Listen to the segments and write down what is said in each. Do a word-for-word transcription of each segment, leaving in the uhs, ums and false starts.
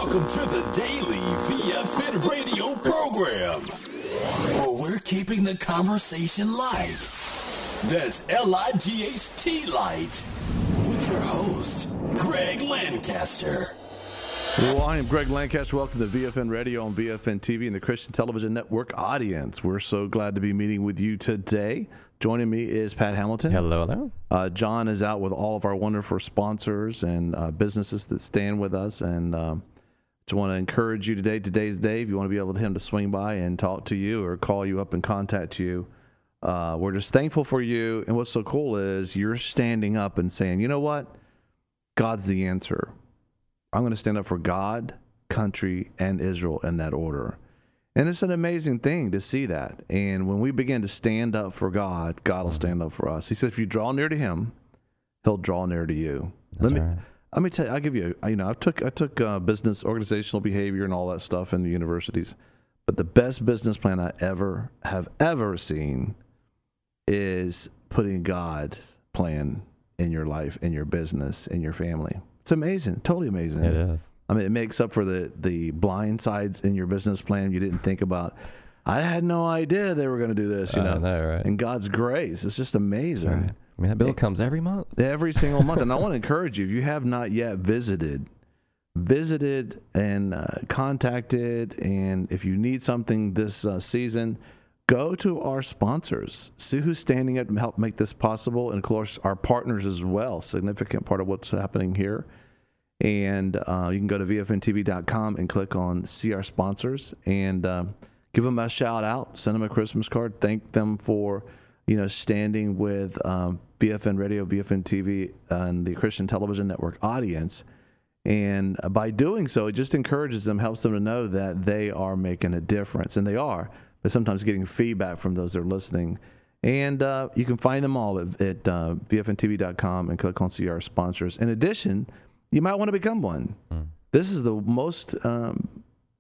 Welcome to the daily V F N radio program, where we're keeping the conversation light. That's L I G H T light. With your host, Greg Lancaster. Well, I am Greg Lancaster. Welcome to V F N Radio on V F N T V and the Christian Television Network audience. We're so glad to be meeting with you today. Joining me is Pat Hamilton. Hello, hello. Uh, John is out with all of our wonderful sponsors and uh, businesses that stand with us. And um, just want to encourage you today, today's day, if you want to be able to him to swing by and talk to you or call you up and contact you. Uh, we're just thankful for you. And what's so cool is you're standing up and saying, you know what? God's the answer. I'm going to stand up for God, country, and Israel in that order. And it's an amazing thing to see that. And when we begin to stand up for God, God will stand up for us. He said, if you draw near to him, he'll draw near to you. That's let me right. let me tell you, I'll give you, you know, I took I took uh, business, organizational behavior and all that stuff in the universities. But the best business plan I ever have ever seen is putting God's plan in your life, in your business, in your family. It's amazing, totally amazing. It is. I mean, it makes up for the, the blind sides in your business plan you didn't think about. I had no idea they were going to do this, you know. I know, right? And God's grace, it's just amazing. Right. I mean, that bill comes every month. Every single month. And I want to encourage you, if you have not yet visited, visited and uh, contacted, and if you need something this uh, season, go to our sponsors. See who's standing up and help make this possible. And, of course, our partners as well, significant part of what's happening here. And uh, you can go to V F N T V dot com and click on See Our Sponsors and uh, give them a shout out, send them a Christmas card, thank them for, you know, standing with um, V F N Radio, V F N T V, and the Christian Television Network audience. And by doing so, it just encourages them, helps them to know that they are making a difference. And they are, but sometimes getting feedback from those that are listening. And uh, you can find them all at, at uh, V F N T V dot com and click on See Our Sponsors. In addition, you might want to become one. Mm. This is the most um,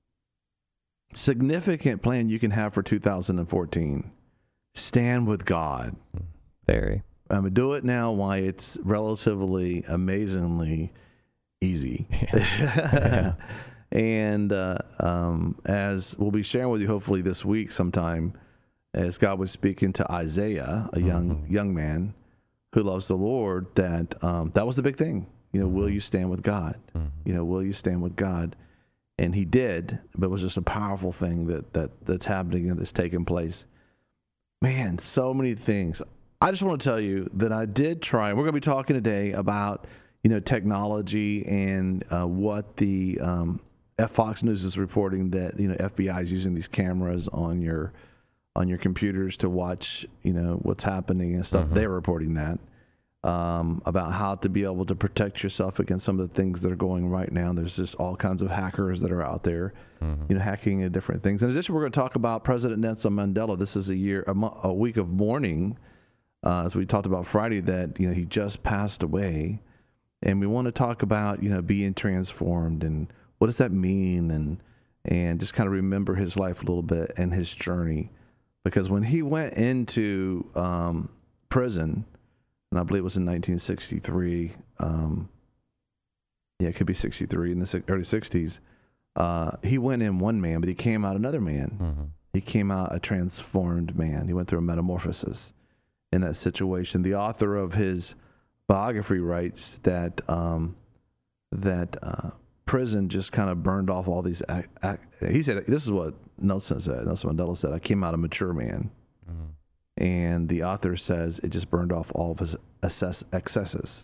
significant plan you can have for two thousand fourteen. Stand with God. Very. I mean, do it now while it's relatively, amazingly easy. Yeah. And uh, um, as we'll be sharing with you hopefully this week sometime, as God was speaking to Isaiah, a young mm-hmm. young man who loves the Lord, that um, that was the big thing. You know, mm-hmm. will you stand with God? Mm-hmm. You know, will you stand with God? And he did, but it was just a powerful thing that, that that's happening and that's taking place. Man, so many things. I just want to tell you that I did try, and we're going to be talking today about, you know, technology and uh, what the um, F Fox News is reporting that, you know, F B I is using these cameras on your on your computers to watch, you know, what's happening and stuff. Mm-hmm. They're reporting that. Um, about how to be able to protect yourself against some of the things that are going right now. There's just all kinds of hackers that are out there, mm-hmm. you know, hacking into different things. In addition, we're going to talk about President Nelson Mandela. This is a year, a, mo- a week of mourning, uh, as we talked about Friday, that, you know, he just passed away. And we want to talk about, you know, being transformed and what does that mean, and and just kind of remember his life a little bit and his journey. Because when he went into um, prison, and I believe it was in nineteen sixty-three. Um, yeah, it could be sixty-three, in the early sixties. Uh, he went in one man, but he came out another man. Mm-hmm. He came out a transformed man. He went through a metamorphosis in that situation. The author of his biography writes that um, that uh, prison just kind of burned off all these. Act, act, he said, "This is what Nelson said. Nelson Mandela said. I came out a mature man." Mm-hmm. And the author says it just burned off all of his excess, excesses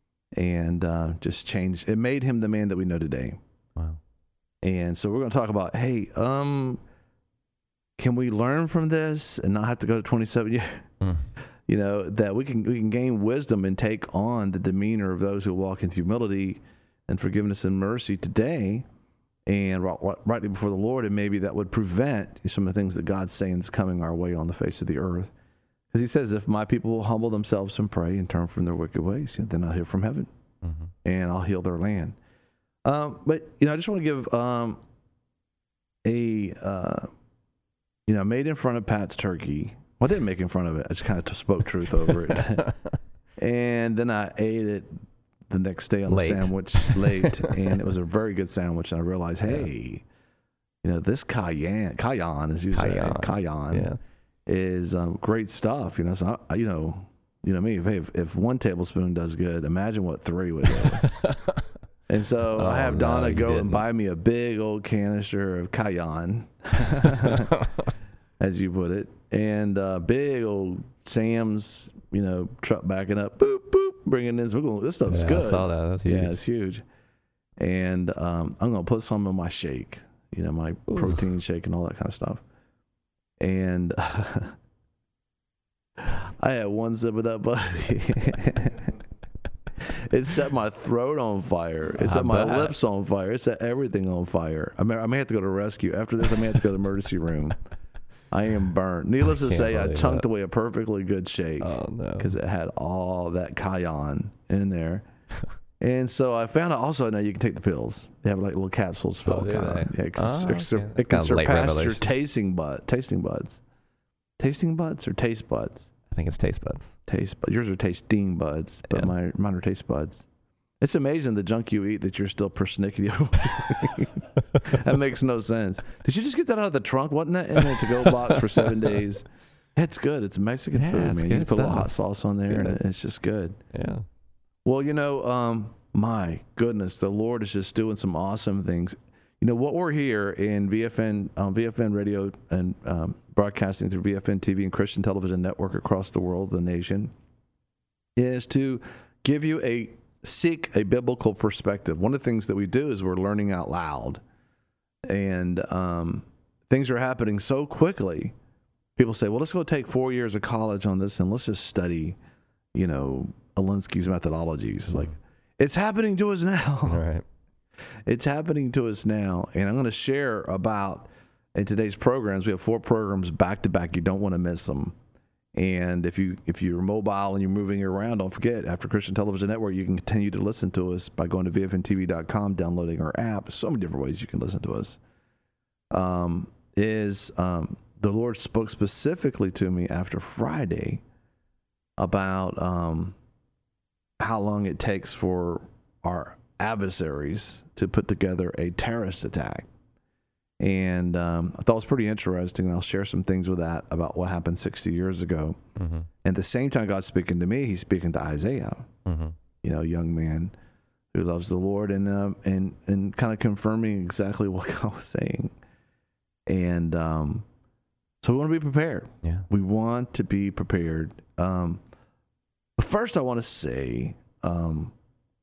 and uh, just changed. It made him the man that we know today. Wow. And so we're going to talk about, hey, um, can we learn from this and not have to go to twenty-seven years? Mm. You know, that we can we can gain wisdom and take on the demeanor of those who walk in humility and forgiveness and mercy today and right, rightly before the Lord, and maybe that would prevent some of the things that God's saying is coming our way on the face of the earth. Because he says, if my people will humble themselves and pray and turn from their wicked ways, you know, then I'll hear from heaven, mm-hmm. and I'll heal their land. Um, but, you know, I just want to give um, a, uh, you know, made in front of Pat's turkey. Well, I didn't make in front of it. I just kind of spoke truth over it. And then I ate it the next day on Late. the sandwich late, and it was a very good sandwich. And I realized, hey, you know, this cayenne, cayenne, as you say, Cayenne. cayenne, Yeah. is um, great stuff. You know, so I, you know, you know me. If, if if one tablespoon does good, imagine what three would do. And so Oh, I have no, Donna you go didn't. and buy me a big old canister of cayenne, as you put it, and uh, big old Sam's, you know, truck backing up, boop boop, bringing this. We're going. This stuff's Yeah, good. I saw that. That's huge. Yeah, it's huge. And um, I'm gonna put some in my shake, you know, my Ooh. protein shake and all that kind of stuff. And I had one sip of that, buddy. It set my throat on fire. It I set my bet. lips on fire. It set everything on fire. I may, I may have to go to rescue. After this, I may have to go to the emergency room. I am burnt. Needless to can't say, I believe chunked that. away a perfectly good shake Oh no. because it had all that cayenne in there. And so I found out also now you can take the pills. They have like little capsules Oh, filled do with cayenne. they? Yeah, it can, Oh, sur- sur- okay. it That's can kind of late surpass your revelation. tasting bud, tasting buds. Tasting buds or taste buds? I think it's taste buds. Taste buds. Yours are tasting buds, but Yeah. my mine are taste buds. It's amazing the junk you eat that you're still persnickety. That makes no sense. Did you just get that out of the trunk? Wasn't that in a to-go box for seven days? It's good. It's Mexican Yeah, food, it's man. You good put a little hot stuff. sauce on there, and Good. it- it's just good. Yeah. Well, you know, um, my goodness, the Lord is just doing some awesome things. You know, what we're here in V F N, on V F N radio and um, broadcasting through V F N T V and Christian Television Network across the world, the nation, is to give you a, seek a biblical perspective. One of the things that we do is we're learning out loud. And um, things are happening so quickly. People say, well, let's go take four years of college on this and let's just study, you know, Alinsky's methodologies. It's like, it's happening to us now. All right. It's happening to us now. And I'm going to share about, in today's programs, we have four programs back to back. You don't want to miss them. And if, you, if you're mobile and you're moving around, don't forget, after Christian Television Network, you can continue to listen to us by going to V F N T V dot com, downloading our app. So many different ways you can listen to us. Um, is um, the Lord spoke specifically to me after Friday about um, how long it takes for our adversaries to put together a terrorist attack. And um, I thought it was pretty interesting, and I'll share some things with that about what happened sixty years ago. Mm-hmm. And at the same time God's speaking to me, he's speaking to Isaiah, Mm-hmm. you know, a young man who loves the Lord, and uh, and and kind of confirming exactly what God was saying. And um, so we want to be prepared. Yeah. We want to be prepared. Um, but first, I want to say, um,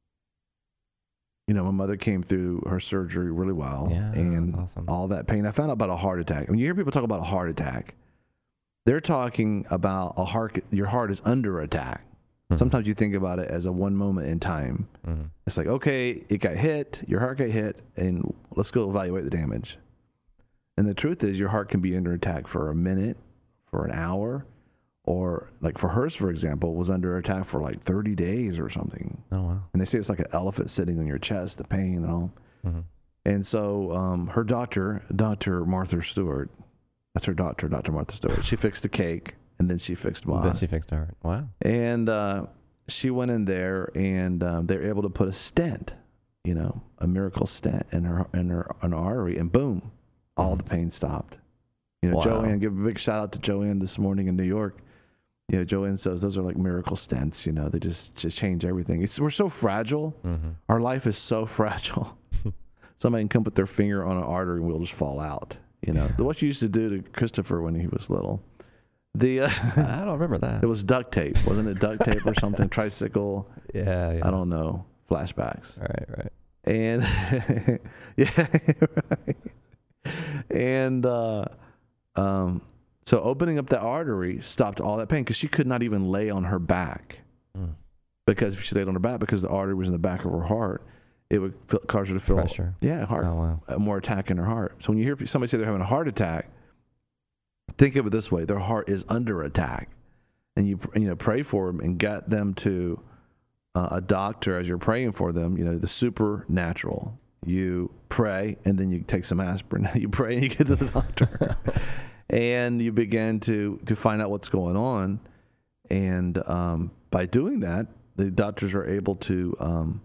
you know, my mother came through her surgery really well, Yeah, and that's awesome. all that pain. I found out about a heart attack. When you hear people talk about a heart attack, they're talking about a heart. Your heart is under attack. Mhm. Sometimes you think about it as a one moment in time. Mm-hmm. It's like, okay, it got hit, your heart got hit, and let's go evaluate the damage. And the truth is, your heart can be under attack for a minute, for an hour, or like for hers, for example, was under attack for like thirty days or something. Oh wow. And they say it's like an elephant sitting on your chest, the pain and all. Mm-hmm. And so um, her doctor, Doctor Martha Stewart, that's her doctor, Doctor Martha Stewart, she fixed the cake, and then she fixed mine. Then she fixed her heart. Wow. And uh, she went in there, and um, they were able to put a stent, you know, a miracle stent in her in her an artery, and boom, all the pain stopped. You know, Wow. Joanne, give a big shout out to Joanne this morning in New York. You know, Joanne says those are like miracle stents. You know, they just just change everything. It's we're so fragile. Mm-hmm. Our life is so fragile. Somebody can come put their finger on an artery and we'll just fall out. You know, what you used to do to Christopher when he was little. The uh, I don't remember that. it was duct tape, wasn't it? Duct tape or something? Tricycle. Yeah, yeah. I don't know. Flashbacks. Right, right. And yeah, right. And uh, um, so opening up the artery stopped all that pain because she could not even lay on her back. Mm. Because if she laid on her back, because the artery was in the back of her heart, it would feel, cause her to feel Pressure. Yeah, heart, Oh wow. uh, more attack in her heart. So when you hear somebody say they're having a heart attack, think of it this way: their heart is under attack, and you you know pray for them and get them to uh, a doctor as you're praying for them. You know the supernatural. You pray and then you take some aspirin. You pray and you get to the doctor, and you begin to to find out what's going on. And um, by doing that, the doctors are able to um,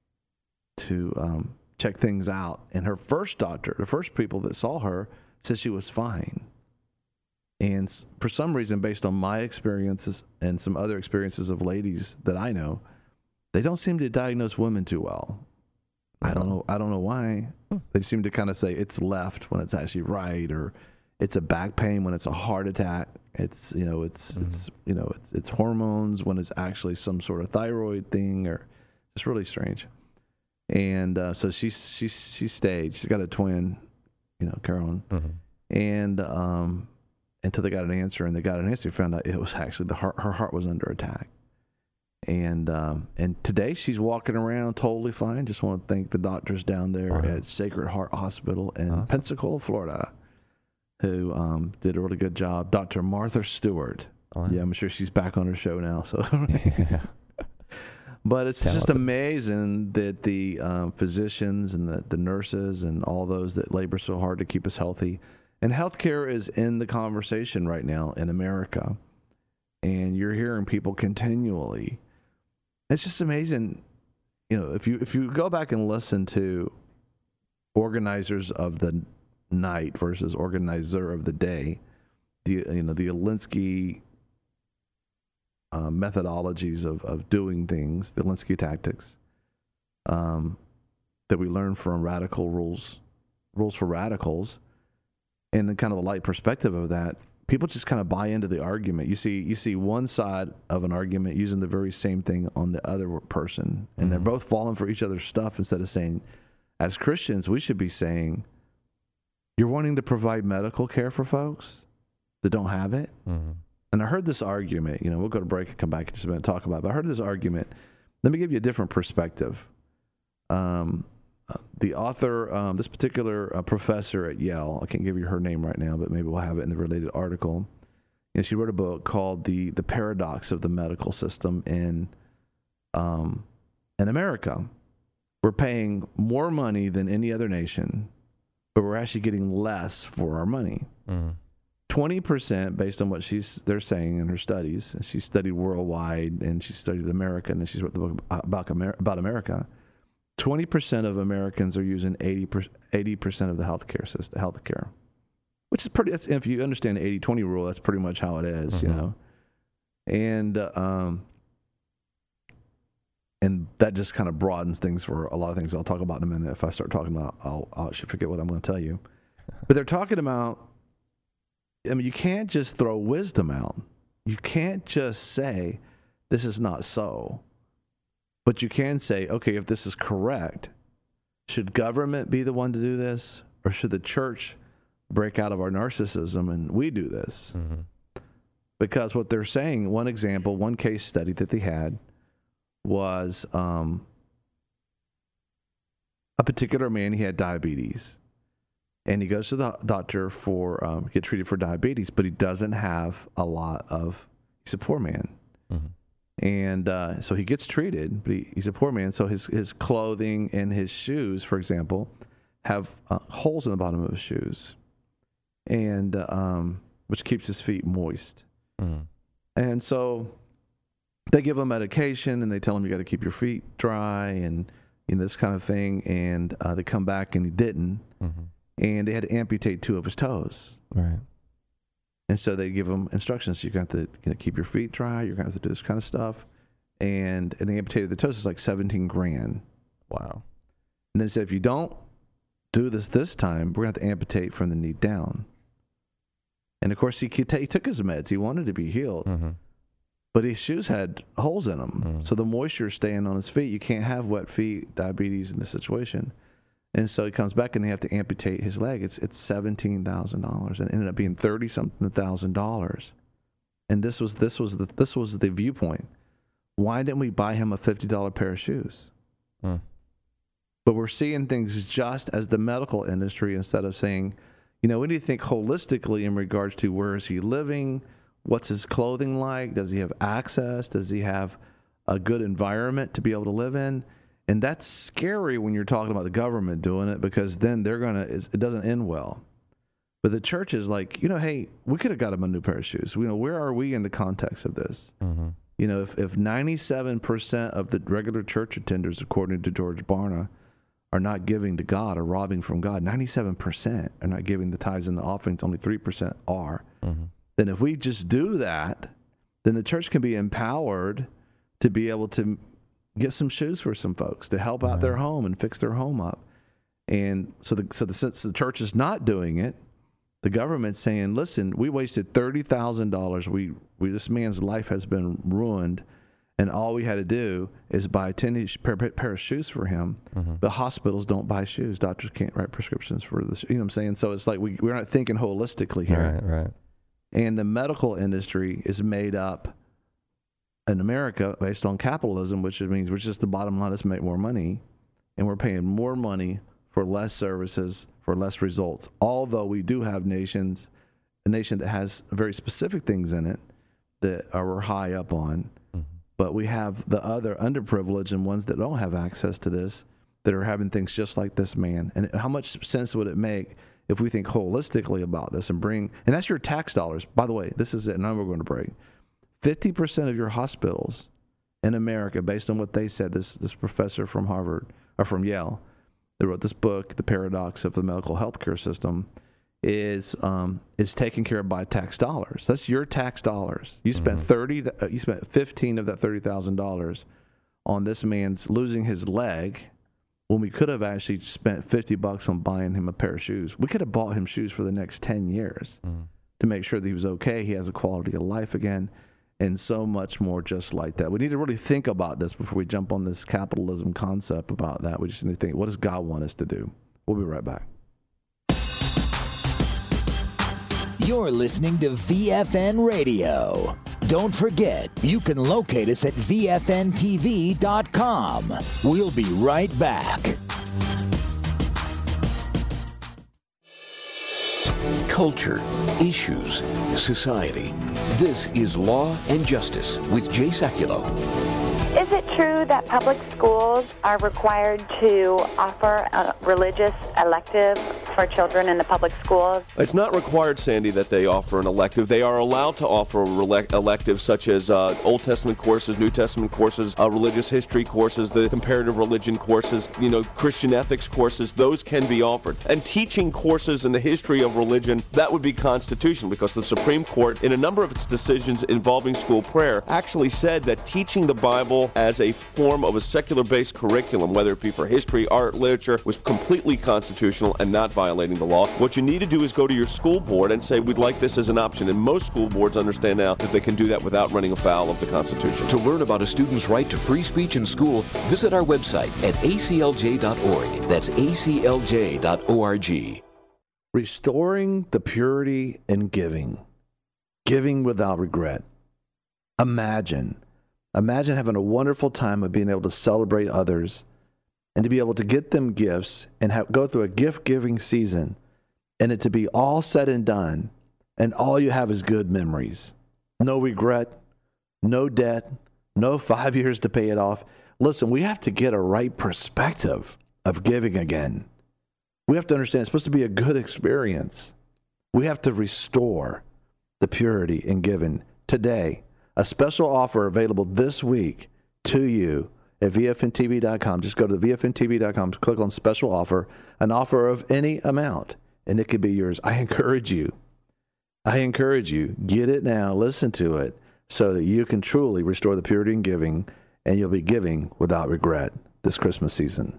to um, check things out. And her first doctor, the first people that saw her, said she was fine. And for some reason, based on my experiences and some other experiences of ladies that I know, they don't seem to diagnose women too well. I don't know. I don't know why. They seem to kind of say it's left when it's actually right, or it's a back pain when it's a heart attack. It's you know it's mm-hmm. it's you know it's it's hormones when it's actually some sort of thyroid thing, or it's really strange. And uh, so she she she stayed. She's got a twin, you know, Carolyn, mm-hmm. and um, until they got an answer, and they got an answer, found out it was actually the heart. Her heart was under attack. And um, and today she's walking around totally fine. Just want to thank the doctors down there wow. at Sacred Heart Hospital in awesome. Pensacola, Florida, who um, did a really good job. Doctor Martha Stewart. Wow. Yeah, I'm sure she's back on her show now. So, yeah. But it's Tell just amazing that the um, physicians and the, the nurses and all those that labor so hard to keep us healthy. And healthcare is in the conversation right now in America. And you're hearing people continually. It's just amazing, you know. If you if you go back and listen to organizers of the night versus organizer of the day, the you know the Alinsky uh, methodologies of, of doing things, the Alinsky tactics, um, that we learn from Radical Rules, Rules for Radicals, and then kind of the light perspective of that. People just kind of buy into the argument. You see, you see one side of an argument using the very same thing on the other person, and mm-hmm. they're both falling for each other's stuff instead of saying, as Christians, we should be saying, you're wanting to provide medical care for folks that don't have it. Mm-hmm. And I heard this argument. You know, we'll go to break and come back in just a minute and talk about it. But I heard this argument. Let me give you a different perspective. Um. Uh, the author, um, this particular uh, professor at Yale, I can't give you her name right now, but maybe we'll have it in the related article. And she wrote a book called "The the Paradox of the Medical System in um, in America." We're paying more money than any other nation, but we're actually getting less for our money. Twenty mm. percent, based on what she's they're saying in her studies. She studied worldwide, and she studied America, and she wrote the book about about America. twenty percent of Americans are using eighty percent of the healthcare system, healthcare, which is pretty, if you understand the eighty twenty rule, that's pretty much how it is, mm-hmm. you know. And, uh, um, and that just kind of broadens things for a lot of things I'll talk about in a minute. If I start talking about, I'll, I'll actually forget what I'm going to tell you. But they're talking about, I mean, you can't just throw wisdom out. You can't just say, this is not so. But you can say, okay, if this is correct, should government be the one to do this? Or should the church break out of our narcissism and we do this? Mm-hmm. Because what they're saying, one example, one case study that they had was um, a particular man, he had diabetes. And he goes to the doctor for, um, get treated for diabetes, but he doesn't have a lot of, he's a poor man. Mm-hmm. And uh, so he gets treated, but he, he's a poor man. So his, his clothing and his shoes, for example, have uh, holes in the bottom of his shoes, and uh, um, which keeps his feet moist. Mm-hmm. And so they give him medication, and they tell him you got to keep your feet dry, and you know, this kind of thing. And uh, they come back, and he didn't, mm-hmm. and they had to amputate two of his toes. Right. And so they give them instructions. You're going to have to you know, keep your feet dry. You're going to have to do this kind of stuff. And and they amputated the toes. It's like seventeen grand. Wow. And then they said, if you don't do this this time, we're going to have to amputate from the knee down. And of course, he, he took his meds. He wanted to be healed. Mm-hmm. But his shoes had holes in them. Mm-hmm. So the moisture is staying on his feet. You can't have wet feet, diabetes in this situation. And so he comes back and they have to amputate his leg. It's it's seventeen thousand dollars, and it ended up being thirty something thousand dollars. And this was this was the this was the viewpoint. Why didn't we buy him a fifty dollar pair of shoes? Hmm. But we're seeing things just as the medical industry, instead of saying, you know, we need to think holistically in regards to where is he living, what's his clothing like, does he have access, does he have a good environment to be able to live in? And that's scary when you're talking about the government doing it, because then they're going to, it doesn't end well. But the church is like, you know, hey, we could have got him a new pair of shoes. You know, where are we in the context of this? Mm-hmm. You know, if, if ninety-seven percent of the regular church attenders, according to George Barna, are not giving to God or robbing from God, ninety-seven percent are not giving the tithes and the offerings, only three percent are. Mm-hmm. Then if we just do that, then the church can be empowered to be able to get some shoes for some folks to help out mm-hmm. their home and fix their home up. And so the, so the, since the church is not doing it, the government's saying, listen, we wasted thirty thousand dollars. We, we, this man's life has been ruined, and all we had to do is buy a ten pair, pair of shoes for him. Mm-hmm. But hospitals don't buy shoes. Doctors can't write prescriptions for this. You know what I'm saying? So it's like we, we're not thinking holistically here. Right, right. And the medical industry is made up in America based on capitalism, which means we're just the bottom line, let's make more money. And we're paying more money for less services, for less results. Although we do have nations, a nation that has very specific things in it that are we're high up on, mm-hmm. but we have the other underprivileged and ones that don't have access to this that are having things just like this man. And how much sense would it make if we think holistically about this and bring, and that's your tax dollars. By the way, this is it, and now we're going to break. fifty percent of your hospitals in America, based on what they said, this this professor from Harvard, or from Yale, they wrote this book, The Paradox of the Medical Healthcare System, is um, is taken care of by tax dollars. That's your tax dollars. You spent mm-hmm. thirty, uh, you spent fifteen of that thirty thousand dollars on this man's losing his leg, when we could have actually spent fifty bucks on buying him a pair of shoes. We could have bought him shoes for the next ten years mm-hmm. to make sure that he was okay, he has a quality of life again, and so much more just like that. We need to really think about this before we jump on this capitalism concept about that. We just need to think, what does God want us to do? We'll be right back. You're listening to V F N Radio. Don't forget, you can locate us at V F N T V dot com. We'll be right back. Culture, issues, society. This is Law and Justice with Jay Sekulow. Is it true that public schools are required to offer a religious elective for children in the public schools? It's not required, Sandy, that they offer an elective. They are allowed to offer electives such as uh, Old Testament courses, New Testament courses, uh, religious history courses, the comparative religion courses, you know, Christian ethics courses. Those can be offered. And teaching courses in the history of religion, that would be constitutional, because the Supreme Court, in a number of its decisions involving school prayer, actually said that teaching the Bible as a form of a secular-based curriculum, whether it be for history, art, literature, was completely constitutional and not violating the law. What you need to do is go to your school board and say, we'd like this as an option. And most school boards understand now that they can do that without running afoul of the Constitution. To learn about a student's right to free speech in school, visit our website at A C L J dot org. That's A C L J dot org. Restoring the purity in giving. Giving without regret. Imagine. Imagine having a wonderful time of being able to celebrate others and to be able to get them gifts and have, go through a gift-giving season, and it to be all said and done, and all you have is good memories. No regret, no debt, no five years to pay it off. Listen, we have to get a right perspective of giving again. We have to understand it's supposed to be a good experience. We have to restore the purity in giving today. A special offer available this week to you at V F N T V dot com. Just go to V F N T V dot com, click on special offer, an offer of any amount, and it could be yours. I encourage you, I encourage you, get it now, listen to it, so that you can truly restore the purity in giving, and you'll be giving without regret this Christmas season.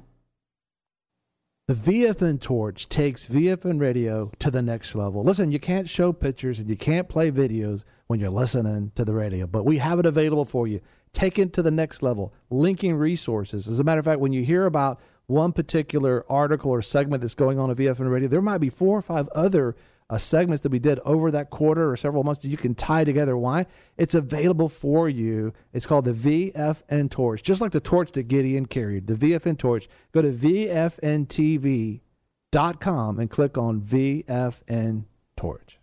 The V F N Torch takes V F N Radio to the next level. Listen, you can't show pictures and you can't play videos when you're listening to the radio, but we have it available for you. Take it to the next level, linking resources. As a matter of fact, when you hear about one particular article or segment that's going on at V F N Radio, there might be four or five other uh, segments that we did over that quarter or several months that you can tie together. Why? It's available for you. It's called the V F N Torch, just like the torch that Gideon carried, the V F N Torch. Go to V F N T V dot com and click on V F N Torch.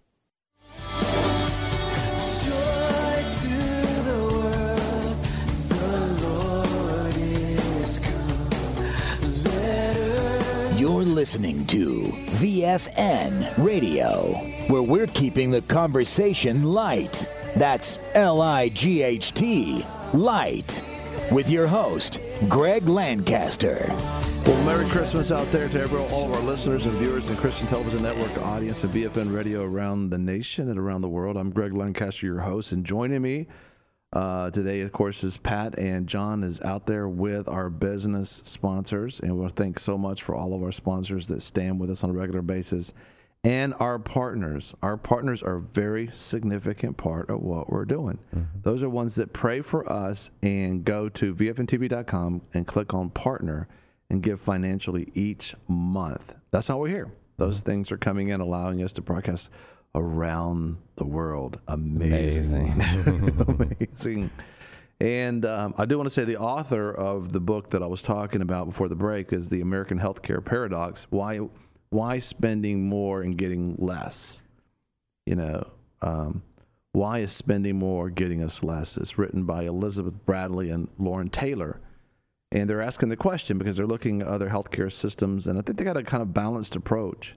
You're listening to V F N Radio, where we're keeping the conversation light. That's L I G H T Light, with your host, Greg Lancaster. Well, Merry Christmas out there to everyone, all of our listeners and viewers and Christian Television Network audience and V F N Radio around the nation and around the world. I'm Greg Lancaster, your host, and joining me uh, today, of course, is Pat, and John is out there with our business sponsors, and we'll thank so much for all of our sponsors that stand with us on a regular basis, and our partners. Our partners are a very significant part of what we're doing. Mm-hmm. Those are ones that pray for us and go to V F N T V dot com and click on partner and give financially each month. That's how we're here. Those mm-hmm. things are coming in, allowing us to broadcast around the world. Amazing. Amazing. Amazing. And um, I do want to say the author of the book that I was talking about before the break is The American Healthcare Paradox. Why why spending more and getting less? You know, um, why is spending more getting us less? It's written by Elizabeth Bradley and Lauren Taylor. And they're asking the question because they're looking at other healthcare systems, and I think they got a kind of balanced approach.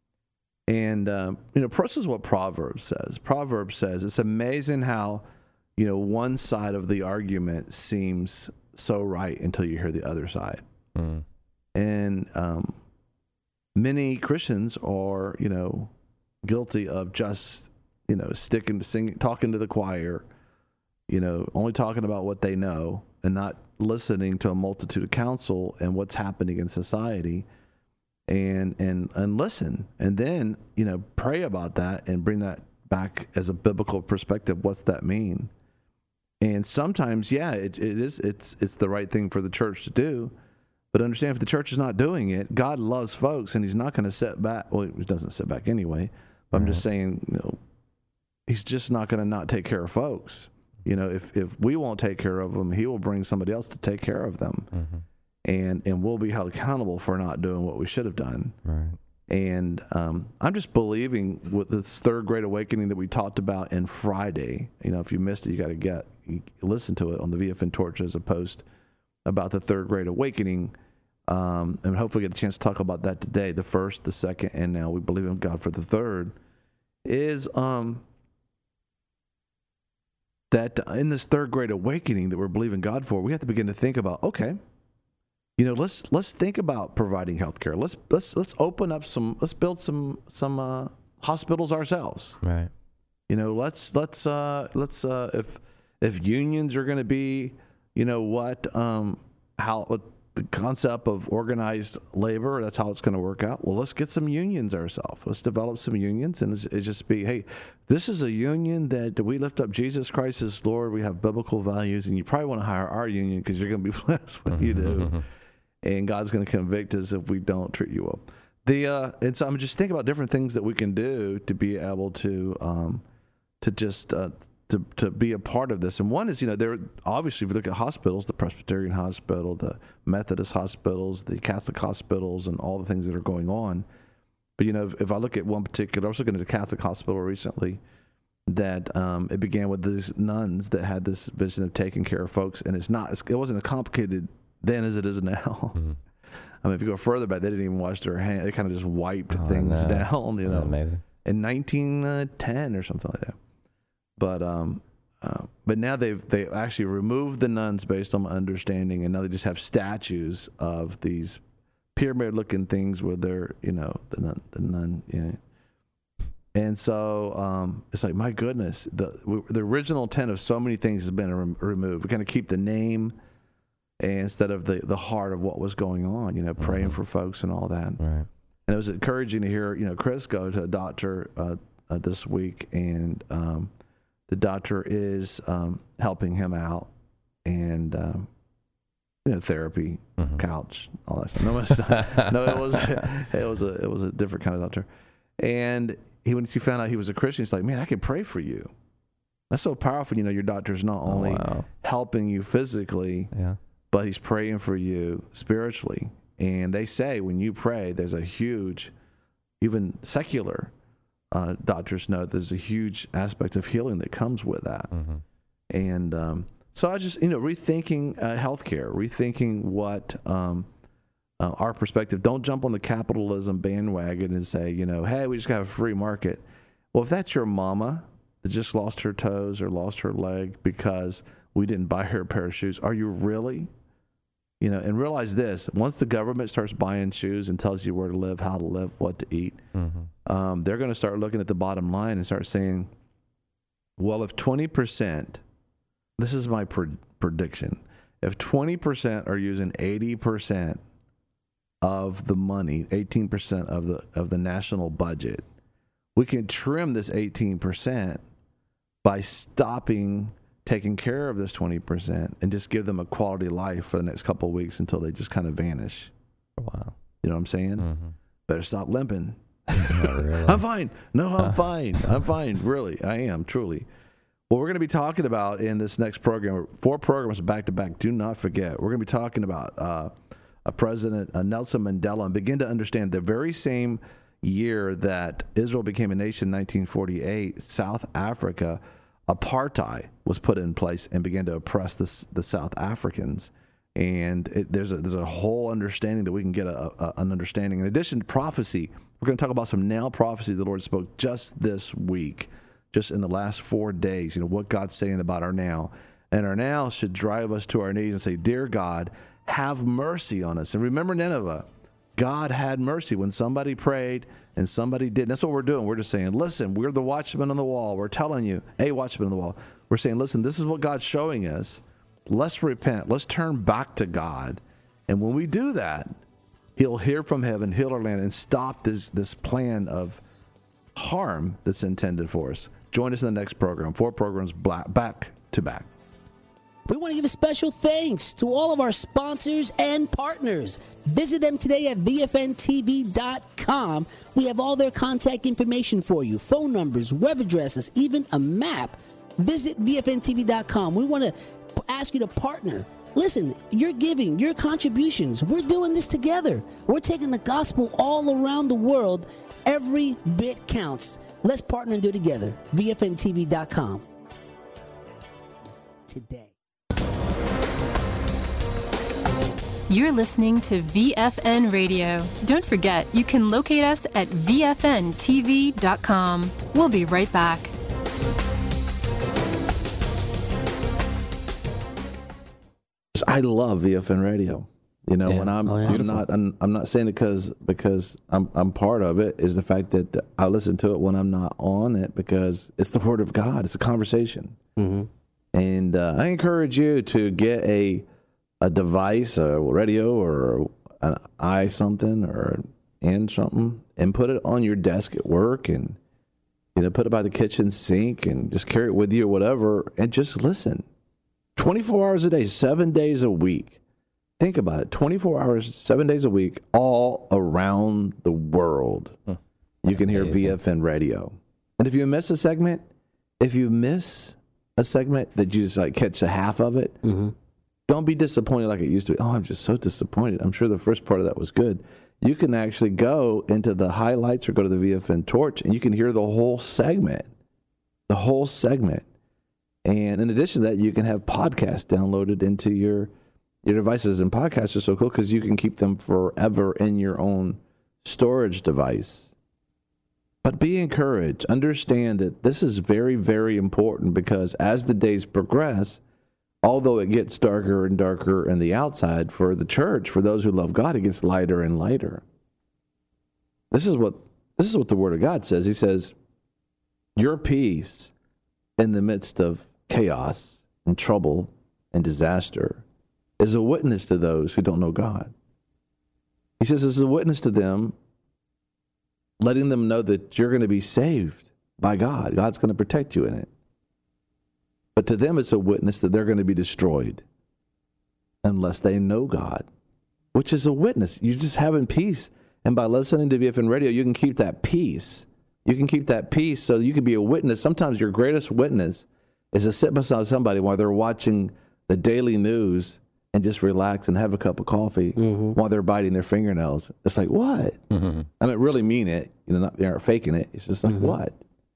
And, um, you know, this is what Proverbs says. Proverbs says, it's amazing how, you know, one side of the argument seems so right until you hear the other side. Mm. And um, many Christians are, you know, guilty of just, you know, sticking to singing, talking to the choir, you know, only talking about what they know and not listening to a multitude of counsel and what's happening in society. And, and and listen, and then, you know, pray about that and bring that back as a biblical perspective. What's that mean? And sometimes, yeah, it, it is. It's it's the right thing for the church to do. But understand, if the church is not doing it, God loves folks, and He's not going to sit back. Well, He doesn't sit back anyway. But I'm just saying, you know, He's just not going to not take care of folks. You know, if if we won't take care of them, He will bring somebody else to take care of them. Mm-hmm. And and we'll be held accountable for not doing what we should have done. Right. And um, I'm just believing with this third great awakening that we talked about in Friday. You know, if you missed it, you got to get you listen to it on the V F N Torch as a post about the third great awakening. Um, and hopefully get a chance to talk about that today. The first, the second, and now we believe in God for the third. Is um, that in this third great awakening that we're believing God for, we have to begin to think about, okay, you know, let's let's think about providing health care. Let's let's let's open up some. Let's build some some uh, hospitals ourselves. Right. You know, let's let's uh, let's uh, if if unions are going to be, you know, what um, how what the concept of organized labor. That's how it's going to work out. Well, let's get some unions ourselves. Let's develop some unions, and it's, it's just be, hey, this is a union that we lift up Jesus Christ as Lord. We have biblical values, and you probably want to hire our union because you're going to be blessed when you do. And God's going to convict us if we don't treat you well. The uh, and so I'm just thinking about different things that we can do to be able to um, to just uh, to to be a part of this. And one is, you know, there obviously if you look at hospitals, the Presbyterian Hospital, the Methodist hospitals, the Catholic hospitals, and all the things that are going on. But you know, if, if I look at one particular, I was looking at a Catholic hospital recently that um, it began with these nuns that had this vision of taking care of folks, and it's not it's, it wasn't a complicated then as it is now. Mm-hmm. I mean, if you go further back, they didn't even wash their hands. They kind of just wiped oh, things no. down, you know, amazing. in nineteen ten or something like that. But um, uh, but now they've they actually removed the nuns based on my understanding, and now they just have statues of these pyramid-looking things with their, you know, the nun, the nun, you know. And so um, it's like, my goodness, the the original intent of so many things has been re- removed. We kind of keep the name instead of the, the heart of what was going on, you know, praying mm-hmm. for folks and all that. Right. And it was encouraging to hear, you know, Chris go to a doctor uh, uh, this week, and um, the doctor is um, helping him out, and um, you know, therapy, mm-hmm. couch, all that stuff. No, it's not, no, it was it was a it was a different kind of doctor. And he when he found out he was a Christian, he's like, man, I can pray for you. That's so powerful. You know, your doctor's not only oh, wow. helping you physically, yeah. but he's praying for you spiritually. And they say when you pray, there's a huge, even secular uh, doctors know there's a huge aspect of healing that comes with that. Mm-hmm. And um, so I just, you know, rethinking uh, healthcare, rethinking what um, uh, our perspective. Don't jump on the capitalism bandwagon and say, you know, hey, we just got a free market. Well, if that's your mama that just lost her toes or lost her leg because we didn't buy her a pair of shoes. Are you really? You know, and realize this, once the government starts buying shoes and tells you where to live, how to live, what to eat, mm-hmm. um, they're going to start looking at the bottom line and start saying, well, if twenty percent, this is my pre- prediction, if twenty percent are using eighty percent of the money, eighteen percent of the of the national budget, we can trim this eighteen percent by stopping taking care of this twenty percent and just give them a quality life for the next couple of weeks until they just kind of vanish. Wow. You know what I'm saying? Mm-hmm. Better stop limping. Really? I'm fine. No, I'm fine. I'm fine. Really, I am, truly. What we're going to be talking about in this next program, four programs back to back, do not forget, we're going to be talking about uh, a President, uh, Nelson Mandela, and begin to understand the very same year that Israel became a nation in nineteen forty-eight, South Africa, apartheid was put in place and began to oppress the, the South Africans. And it, there's, a, there's a whole understanding that we can get a, a, an understanding. In addition to prophecy, we're going to talk about some now prophecy the Lord spoke just this week, just in the last four days, you know, what God's saying about our now. And our now should drive us to our knees and say, dear God, have mercy on us. And remember Nineveh, God had mercy when somebody prayed and somebody didn't. That's what we're doing. We're just saying, listen, we're the watchman on the wall. We're telling you, a watchman on the wall. We're saying, listen, this is what God's showing us. Let's repent. Let's turn back to God. And when we do that, he'll hear from heaven, heal our land, and stop this, this plan of harm that's intended for us. Join us in the next program. Four programs back to back. We want to give a special thanks to all of our sponsors and partners. Visit them today at V F N T V dot com. We have all their contact information for you, phone numbers, web addresses, even a map. Visit V F N T V dot com. We want to ask you to partner. Listen, you're giving, your contributions. We're doing this together. We're taking the gospel all around the world. Every bit counts. Let's partner and do it together. V F N T V dot com. Today. You're listening to V F N Radio. Don't forget, you can locate us at V F N T V dot com. We'll be right back. I love V F N Radio. You know, Yeah. when I'm, Oh, yeah. I'm Beautiful. not, I'm, I'm not saying it because because I'm I'm part of it. Is the fact that I listen to it when I'm not on it because it's the Word of God. It's a conversation, Mm-hmm. and uh, I encourage you to get a a device, a radio, or an i something, or and something, and put it on your desk at work, and you know, put it by the kitchen sink, and just carry it with you or whatever, and just listen. twenty-four hours a day, seven days a week. Think about it. twenty-four hours, seven days a week, all around the world. Huh. You can hear Amazing. V F N Radio. And if you miss a segment, if you miss a segment that you just like catch a half of it, Mm-hmm. don't be disappointed like it used to be. Oh, I'm just so disappointed. I'm sure the first part of that was good. You can actually go into the highlights or go to the V F N Torch, and you can hear the whole segment. The whole segment. And in addition to that, you can have podcasts downloaded into your your devices. And podcasts are so cool because you can keep them forever in your own storage device. But be encouraged. Understand that this is very, very important because as the days progress, although it gets darker and darker on the outside for the church, for those who love God, it gets lighter and lighter. This is what this is what the Word of God says. He says, your peace in the midst of chaos and trouble and disaster is a witness to those who don't know God. He says it's a witness to them, letting them know that you're going to be saved by God. God's going to protect you in it. But to them, it's a witness that they're going to be destroyed unless they know God, which is a witness. You're just having peace. And by listening to V F N Radio, you can keep that peace. You can keep that peace so you can be a witness. Sometimes your greatest witness is to sit beside somebody while they're watching the daily news and just relax and have a cup of coffee Mm-hmm. while they're biting their fingernails. It's like, what? Mm-hmm. I mean, really mean it. You know, not, they aren't faking it. It's just like, Mm-hmm. what?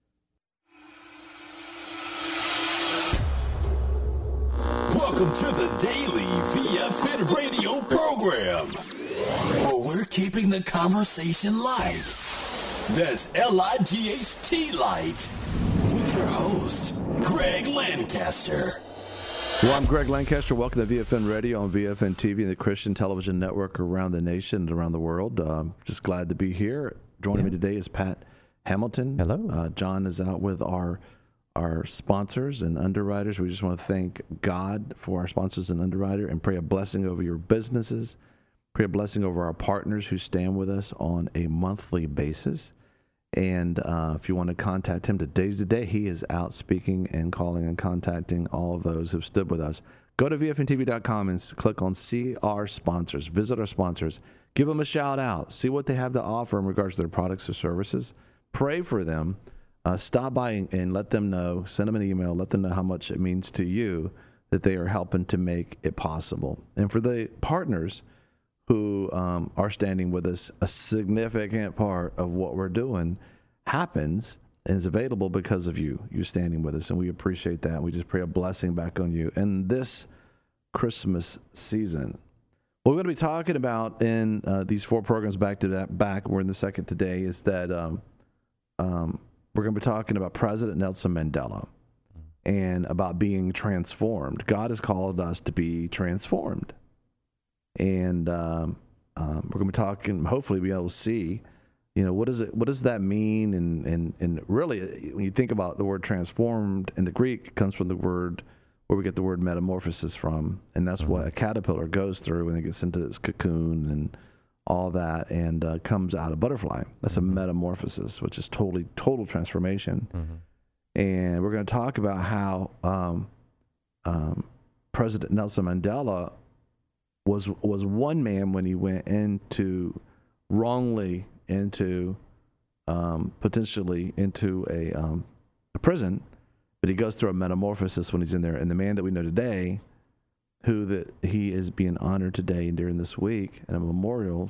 Welcome to the daily V F N radio program, where we're keeping the conversation light. That's L I G H T light, with your host, Greg Lancaster. Well, I'm Greg Lancaster. Welcome to V F N Radio on V F N T V and the Christian Television Network around the nation and around the world. Um, just glad to be here. Joining yeah. me today is Pat Hamilton. Hello. Uh, John is out with our our sponsors and underwriters. We just want to thank God for our sponsors and underwriter and pray a blessing over your businesses. Pray a blessing over our partners who stand with us on a monthly basis. And uh, if you want to contact him, today's the day. He is out speaking and calling and contacting all of those who've stood with us. Go to V F N T V dot com and click on See Our Sponsors. Visit our sponsors. Give them a shout out. See what they have to offer in regards to their products or services. Pray for them. Uh, stop by and, and let them know. Send them an email. Let them know how much it means to you that they are helping to make it possible. And for the partners who um, are standing with us, a significant part of what we're doing happens and is available because of you, you standing with us, and we appreciate that. We just pray a blessing back on you. And this Christmas season, what we're going to be talking about in uh, these four programs back to that, back, we're in the second today, is that um, um, we're going to be talking about President Nelson Mandela and about being transformed. God has called us to be transformed. And um, um, we're going to be talking, hopefully be able to see, you know, what does it, what does that mean? And, and, and really, when you think about the word transformed in the Greek, it comes from the word where we get the word metamorphosis from. And that's mm-hmm. what a caterpillar goes through when it gets into this cocoon and all that and uh, comes out a butterfly. That's mm-hmm. a metamorphosis, which is totally, total transformation. Mm-hmm. And we're going to talk about how um, um, President Nelson Mandela was was one man when he went into wrongly into um, potentially into a, um, a prison, but he goes through a metamorphosis when he's in there. And the man that we know today, who that he is being honored today and during this week and memorials,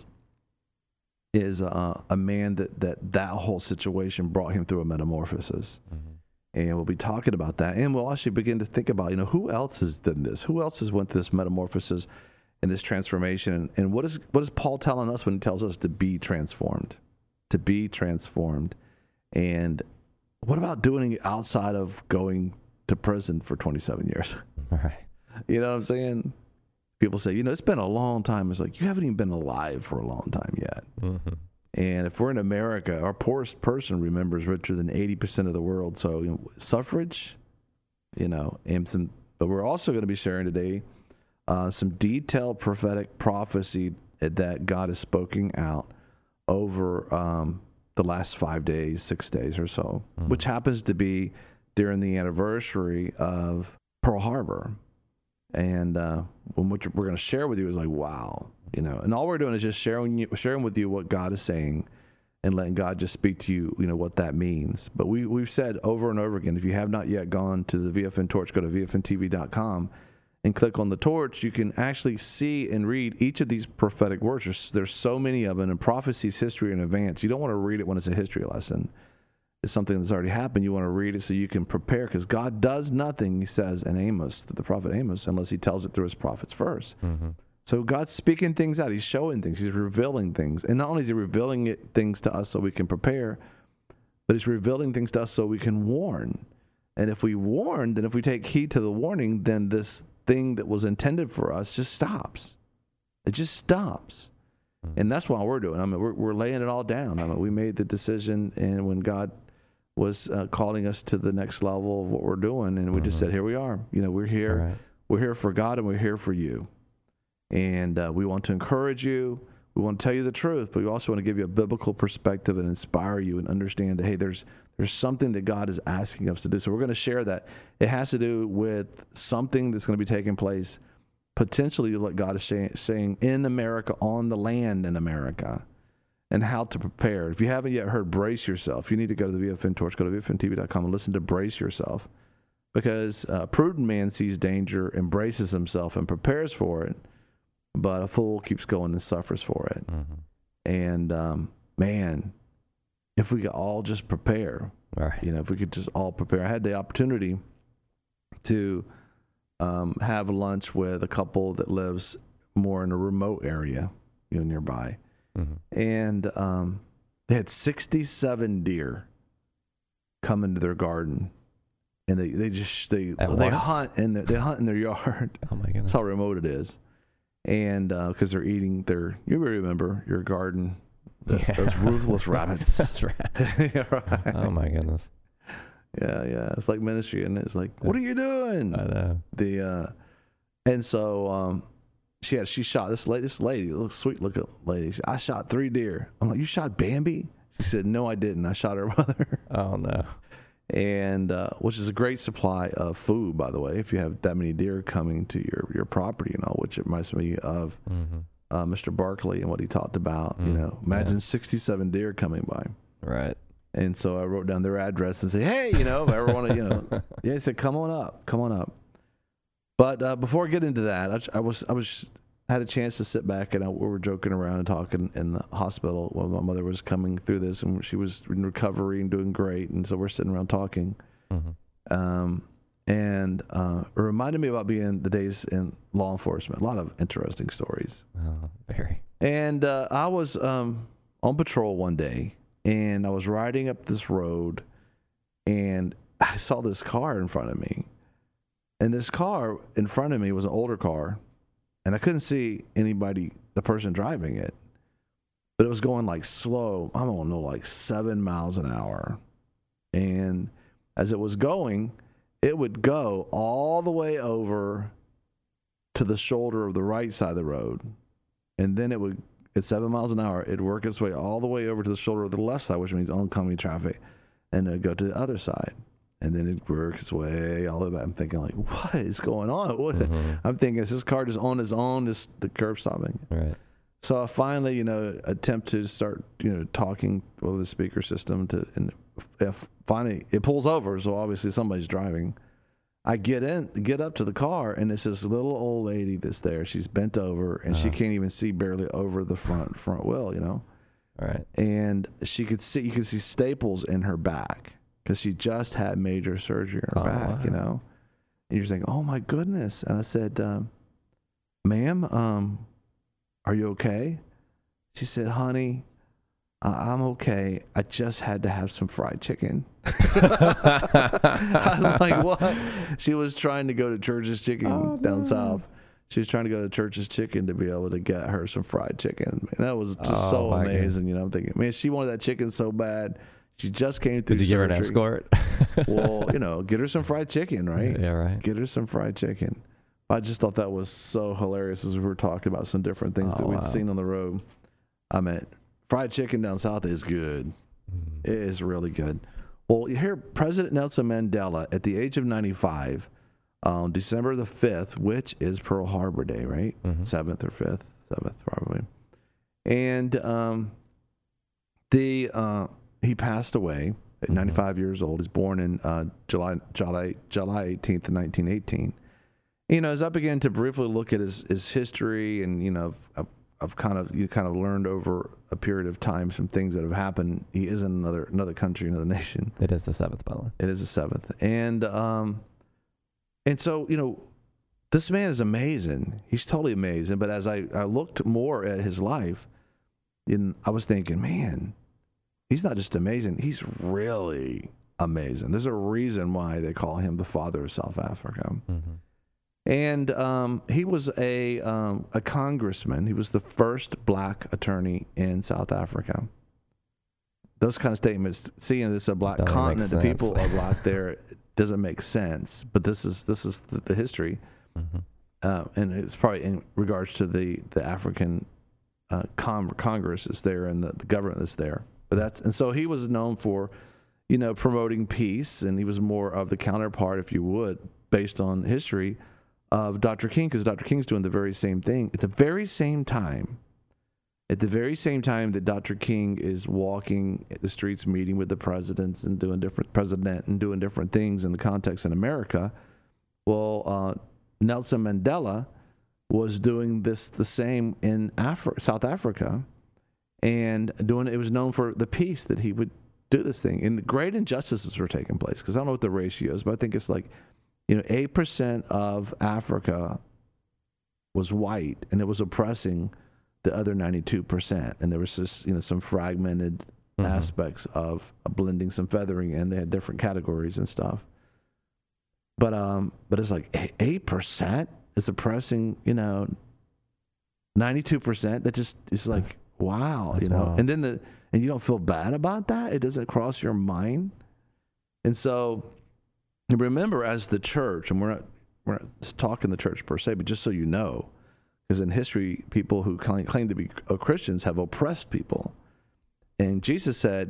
is uh, a man that, that that whole situation brought him through a metamorphosis. Mm-hmm. And we'll be talking about that, and we'll actually begin to think about, you know, who else has done this? Who else has went through this metamorphosis and this transformation, and, and what is what is Paul telling us when he tells us to be transformed, to be transformed, and what about doing it outside of going to prison for twenty-seven years? All right. You know what I'm saying? People say, you know, it's been a long time. It's like, you haven't even been alive for a long time yet. Mm-hmm. And if we're in America, our poorest person remembers richer than eighty percent of the world. So you know, suffrage, you know, and some, but we're also going to be sharing today Uh, some detailed prophetic prophecy that God is spoken out over um, the last five days, six days or so, mm-hmm. which happens to be during the anniversary of Pearl Harbor. And uh, when what we're going to share with you is like, wow, you know, and all we're doing is just sharing you, sharing with you what God is saying and letting God just speak to you, you know, what that means. But we, we've said over and over again, if you have not yet gone to the V F N Torch, go to V F N T V dot com and click on the torch. You can actually see and read each of these prophetic words. There's, there's so many of them, and prophecy's history in advance. You don't want to read it when it's a history lesson. It's something that's already happened. You want to read it so you can prepare, because God does nothing, he says in Amos, to the prophet Amos, unless he tells it through his prophets first. Mm-hmm. So God's speaking things out. He's showing things. He's revealing things. And not only is he revealing it, things to us so we can prepare, but he's revealing things to us so we can warn. And if we warn, then if we take heed to the warning, then this thing that was intended for us just stops. It just stops. Mm-hmm. And that's what we're doing. I mean, we're, we're laying it all down. I mean, we made the decision, and when God was uh, calling us to the next level of what we're doing, and we mm-hmm. just said, here we are. You know, we're here. Right. We're here for God, and we're here for you. And uh, we want to encourage you. We want to tell you the truth, but we also want to give you a biblical perspective and inspire you and understand that, hey, there's there's something that God is asking us to do. So we're going to share that. It has to do with something that's going to be taking place, potentially what God is say, saying in America, on the land in America, and how to prepare. If you haven't yet heard Brace Yourself, you need to go to the V F N Torch, go to V F N T V dot com and listen to Brace Yourself, because a prudent man sees danger, embraces himself, and prepares for it, but a fool keeps going and suffers for it. Mm-hmm. And, um, man, if we could all just prepare, right. you know, if we could just all prepare. I had the opportunity to um, have lunch with a couple that lives more in a remote area, you know, nearby. Mm-hmm. And um, they had sixty-seven deer come into their garden and they, they just they At they once? hunt in the, they hunt in their yard. Oh my goodness. That's how remote it is, and because uh, they're eating their you remember your garden, the, Yeah. those ruthless rabbits. That's right. Yeah, right. Oh my goodness. Yeah, yeah. It's like ministry, and it's like, what are you doing? I know. The uh, and so um, she had she shot this lady. This lady, looks sweet looking lady. She, I shot three deer. I'm like, you shot Bambi? She said, no, I didn't. I shot her mother. Oh no. And uh, which is a great supply of food, by the way. If you have that many deer coming to your your property, you know, which it reminds me of Mm-hmm. uh, Mister Barkley and what he talked about. Mm, you know, imagine yeah. sixty-seven deer coming by. Right. And so I wrote down their address and say, hey, you know, if I ever want to, you know, yeah, he said, come on up, come on up. But uh, before I get into that, I, I was, I was, had a chance to sit back and I, we were joking around and talking in the hospital when my mother was coming through this, and she was in recovery and doing great. And so we're sitting around talking. Mm-hmm. Um, and uh, it reminded me about being the days in law enforcement. A lot of interesting stories. Oh, very. And uh, I was um, on patrol one day. And I was riding up this road, and I saw this car in front of me. And this car in front of me was an older car, and I couldn't see anybody, the person driving it. But it was going like slow, I don't know, like seven miles an hour. And as it was going, it would go all the way over to the shoulder of the right side of the road. And then it would at seven miles an hour, it'd work its way all the way over to the shoulder of the left side, which means oncoming traffic, and it'd go to the other side. And then it'd work its way all the way back. I'm thinking, like, what is going on? What? Mm-hmm. I'm thinking, is this car just on its own, just the curb stopping? Right. So I finally, you know, attempt to start, you know, talking over the speaker system to, and if finally it pulls over, so obviously somebody's driving. I get in, get up to the car, and it's this little old lady that's there. She's bent over, and uh-huh. she can't even see barely over the front front wheel, you know. All right. And she could see, you could see staples in her back because she just had major surgery in her oh, back, wow. you know. And you're thinking, oh my goodness. And I said, um, ma'am, um, are you okay? She said, honey, Uh, I'm okay. I just had to have some fried chicken. I was like, what? She was trying to go to Church's Chicken oh, down no. south. She was trying to go to Church's Chicken to be able to get her some fried chicken. And that was just oh, so amazing. goodness. You know, I'm thinking, man, she wanted that chicken so bad. She just came through. Did you surgery. give her an escort? Well, you know, get her some fried chicken, right? Yeah, right. Get her some fried chicken. I just thought that was so hilarious as we were talking about some different things oh, that we'd wow. seen on the road. I mean, fried chicken down south is good. Mm. It is really good. Well, you hear President Nelson Mandela at the age of ninety-five, on December the fifth, which is Pearl Harbor Day, right? Mm-hmm. seventh or fifth? seventh, probably. And um, the uh, he passed away at mm-hmm. ninety-five years old. He's born in uh, July, July, July eighteenth, nineteen eighteen. You know, as I began to briefly look at his, his history, and you know, I've, I've kind of you kind of learned over a period of time some things that have happened. He is in another another country, another nation. It is the seventh, by the way. It is the seventh, and um, and so you know, this man is amazing. He's totally amazing. But as I, I looked more at his life, in I was thinking, man, he's not just amazing. He's really amazing. There's a reason why they call him the father of South Africa. Mm-hmm. And um, he was a um, a congressman. He was the first black attorney in South Africa. Those kind of statements, seeing this a black Doesn't continent, the make people sense. are black there, doesn't make sense. But this is this is the, the history, Mm-hmm. uh, and it's probably in regards to the the African uh, con- Congress is there and the, the government is there. But that's and so he was known for, you know, promoting peace, and he was more of the counterpart, if you would, based on history, of Doctor King, because Doctor King's doing the very same thing at the very same time. At the very same time that Doctor King is walking the streets, meeting with the presidents and doing different president and doing different things in the context in America, well, uh, Nelson Mandela was doing this the same in Afri- South Africa, and doing it was known for the peace that he would do this thing. And the great injustices were taking place, because I don't know what the ratio is, but I think it's like, you know, eight percent of Africa was white, and it was oppressing the other ninety-two percent. And there was just, you know, some fragmented mm-hmm. aspects of blending some feathering, and they had different categories and stuff. But um, but it's like eight percent is oppressing, you know, ninety-two percent. That just is like, that's, wow, that's you know. Wild. And then the and you don't feel bad about that. It doesn't cross your mind. And so, remember, as the church, and we're not we're not talking the church per se, but just so you know, because in history, people who claim, claim to be Christians have oppressed people, and Jesus said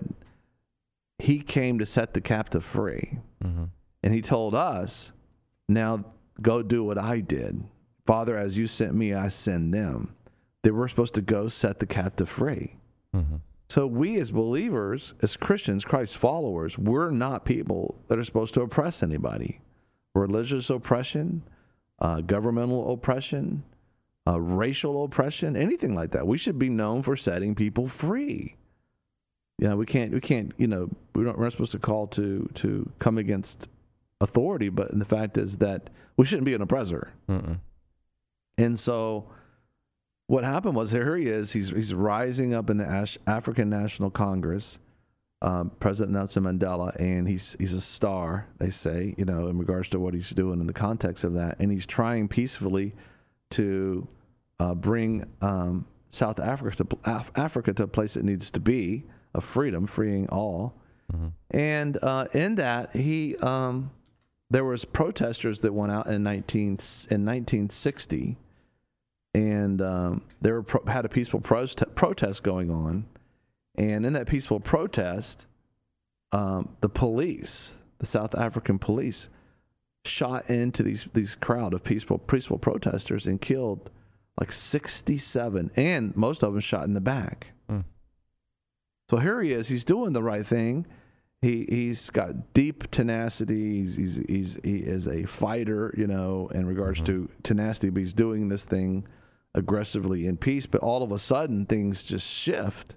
he came to set the captive free. Mm-hmm. And he told us, now go do what I did. Father, as you sent me, I send them. That we're supposed to go set the captive free. Mm-hmm. So we as believers, as Christians, Christ followers, we're not people that are supposed to oppress anybody. Religious oppression, uh, governmental oppression, uh, racial oppression, anything like that. We should be known for setting people free. You know, we can't, we can't, you know, we don't, we're not supposed to call to, to come against authority, but the fact is that we shouldn't be an oppressor. Mm-mm. And so what happened was, here he is, he's he's rising up in the Ash- African National Congress, um, President Nelson Mandela, and he's he's a star, they say, you know, in regards to what he's doing in the context of that, and he's trying peacefully to uh, bring um, South Africa to Af- Africa to a place it needs to be, of freedom, freeing all. Mm-hmm. And uh, in that, he um, there was protesters that went out in nineteen in nineteen sixty, and um, they were pro- had a peaceful prote- protest going on, and in that peaceful protest, um, the police, the South African police, shot into these these crowd of peaceful peaceful protesters and killed like sixty-seven, and most of them shot in the back. Mm. So here he is. He's doing the right thing. He he's got deep tenacity. He's he's, he's he is a fighter, you know, in regards mm-hmm. to tenacity. But he's doing this thing aggressively in peace. But all of a sudden, things just shift.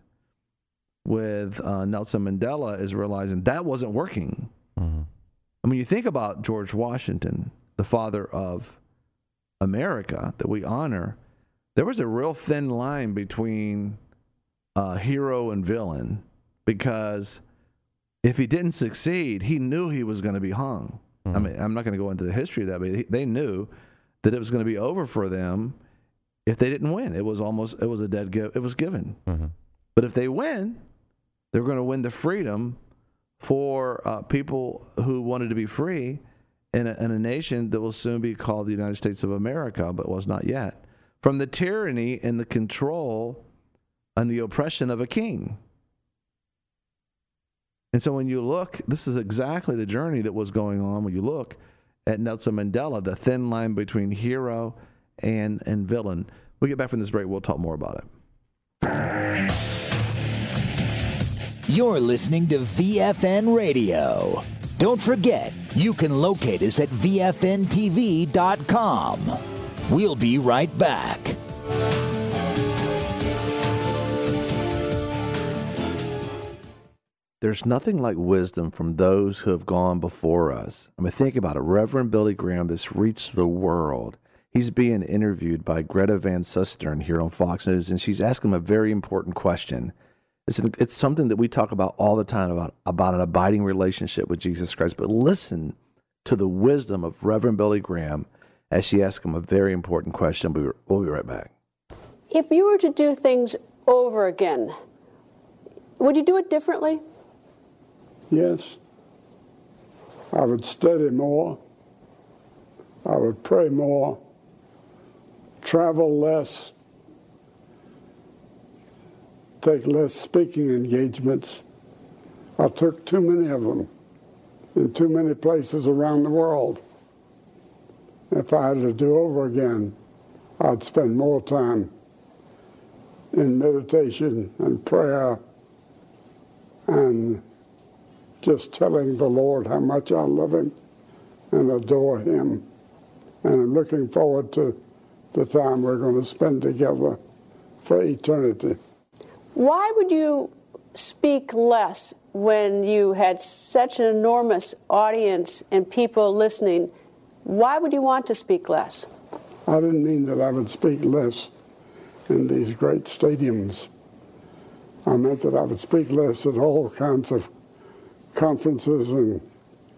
With uh, Nelson Mandela is realizing that wasn't working. Mm-hmm. I mean, you think about George Washington, the father of America that we honor. There was a real thin line between uh, hero and villain, because if he didn't succeed, he knew he was going to be hung. Mm-hmm. I mean, I'm not going to go into the history of that, but he, they knew that it was going to be over for them if they didn't win. It was almost, it was a dead give. It was given. Mm-hmm. But if they win, they're going to win the freedom for uh, people who wanted to be free in a, in a nation that will soon be called the United States of America, but was not yet, from the tyranny and the control and the oppression of a king. And so when you look, this is exactly the journey that was going on when you look at Nelson Mandela, the thin line between hero and, and villain. We'll get back from this break. We'll talk more about it. You're listening to V F N Radio. Don't forget, you can locate us at V F N T V dot com. We'll be right back. There's nothing like wisdom from those who have gone before us. I mean, think about it. Reverend Billy Graham that's reached the world. He's being interviewed by Greta Van Susteren here on Fox News, and she's asking him a very important question. It's, it's something that we talk about all the time, about, about an abiding relationship with Jesus Christ. But listen to the wisdom of Reverend Billy Graham as she asks him a very important question. We'll, we'll be right back. If you were to do things over again, would you do it differently? Yes. I would study more. I would pray more. Travel less. Take less speaking engagements. I took too many of them in too many places around the world. If I had to do over again, I'd spend more time in meditation and prayer and just telling the Lord how much I love him and adore him. And I'm looking forward to the time we're going to spend together for eternity. Why would you speak less when you had such an enormous audience and people listening? Why would you want to speak less? I didn't mean that I would speak less in these great stadiums. I meant that I would speak less at all kinds of conferences and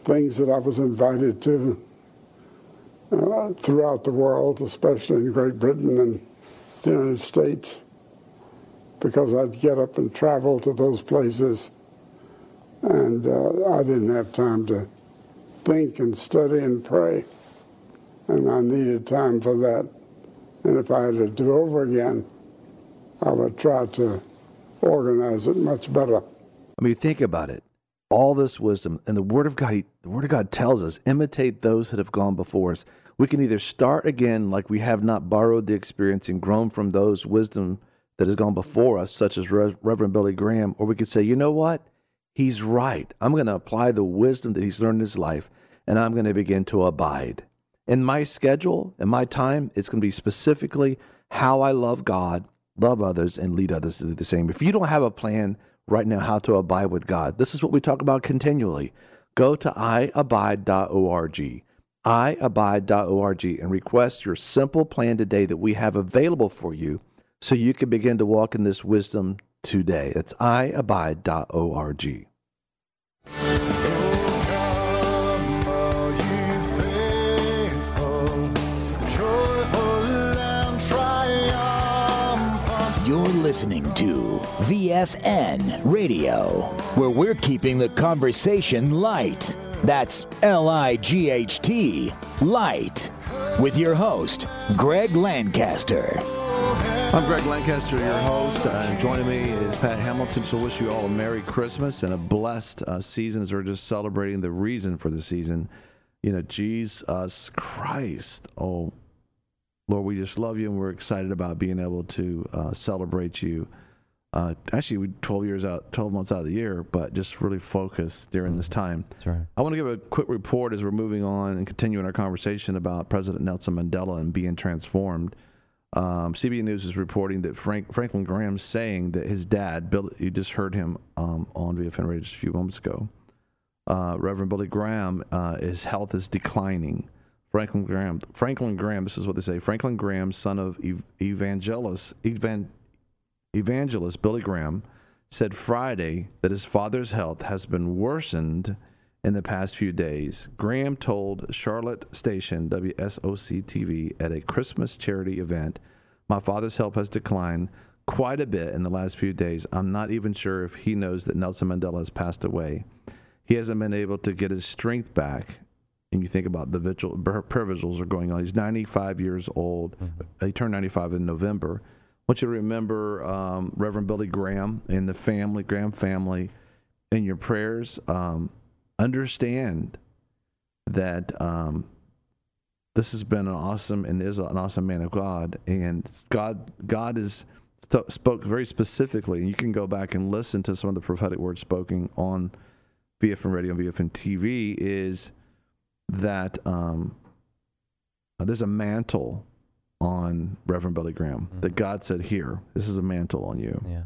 things that I was invited to uh, throughout the world, especially in Great Britain and the United States, because I'd get up and travel to those places, and uh, I didn't have time to think and study and pray, and I needed time for that. And if I had to do over again, I would try to organize it much better. I mean, think about it. All this wisdom and the Word of God, the Word of God tells us, imitate those that have gone before us. We can either start again like we have not borrowed the experience and grown from those wisdom that has gone before us, such as Re- Reverend Billy Graham, or we could say, you know what? He's right. I'm going to apply the wisdom that he's learned in his life, and I'm going to begin to abide. In my schedule, in my time, it's going to be specifically how I love God, love others, and lead others to do the same. If you don't have a plan right now how to abide with God, this is what we talk about continually. Go to i abide dot org, i abide dot org, and request your simple plan today that we have available for you so you can begin to walk in this wisdom today. It's i abide dot org. You're listening to V F N Radio, where we're keeping the conversation light. That's L I G H T, light. With your host, Greg Lancaster. I'm Greg Lancaster, your host. Uh, joining me is Pat Hamilton. So wish you all a Merry Christmas and a blessed uh, season as we're just celebrating the reason for the season. You know, Jesus Christ. Oh, Lord, we just love you, and we're excited about being able to uh, celebrate you. Uh, actually, we twelve years out, twelve months out of the year, but just really focus during this time. That's right. I want to give a quick report as we're moving on and continuing our conversation about President Nelson Mandela and being transformed. Um, C B S News is reporting that Frank, Franklin Graham saying that his dad, Bill, you just heard him um, on V F N Radio just a few moments ago, uh, Reverend Billy Graham, uh, his health is declining. Franklin Graham, Franklin Graham, this is what they say, Franklin Graham, son of ev- evangelist, evan, evangelist Billy Graham, said Friday that his father's health has been worsened in the past few days. Graham told Charlotte station W S O C T V at a Christmas charity event, "My father's health has declined quite a bit in the last few days. I'm not even sure if he knows that Nelson Mandela has passed away. He hasn't been able to get his strength back." And you think about the vigil, prayer vigils are going on. He's ninety-five years old. Mm-hmm. He turned ninety-five in November. I want you to remember um, Reverend Billy Graham and the family, Graham family, in your prayers. Um, understand that um, this has been an awesome and is an awesome man of God. And God, God is st- spoke very specifically. And you can go back and listen to some of the prophetic words spoken on V F N Radio and V F N T V. Is that um, there's a mantle on Reverend Billy Graham, mm-hmm. that God said, here, this is a mantle on you. Yeah.